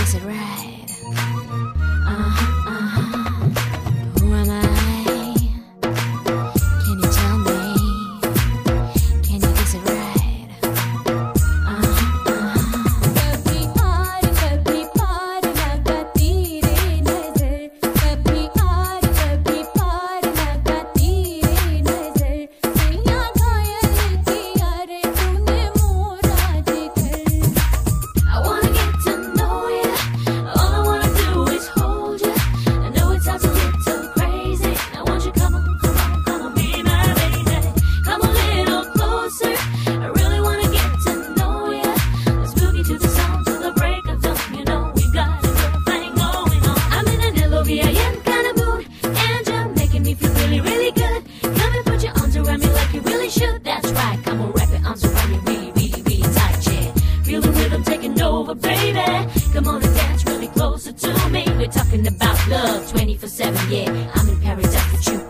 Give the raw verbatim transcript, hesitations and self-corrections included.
guess it right? Uh-huh, uh-huh. Who am I? Can you tell me? Can you guess it right? Uh-huh, uh-huh. कभी are कभी पार लगाती रे नजर, कभी are कभी पार लगाती रे नजर, दुनिया घायल किया रे तूने मोरा जिगर. I wanna get to know ya. All I wanna do is hold ya. I know it sounds a little crazy. I want you come on, come on, come on, be my lady. Come a little closer. I really wanna get to know ya. Let's boogie to the song till the break of dawn. You know we got a little thing going on. I'm in an L O V I N kind of mood, and you're making me feel really, really good. Come and put your arms around me like you really should. That's right, come on, wrap your arms around me really, really, really tight, yeah. Feel the rhythm taking over, baby. Come on and dance really closer to me. We're talking about love twenty-four seven, yeah. I'm in paradise with you.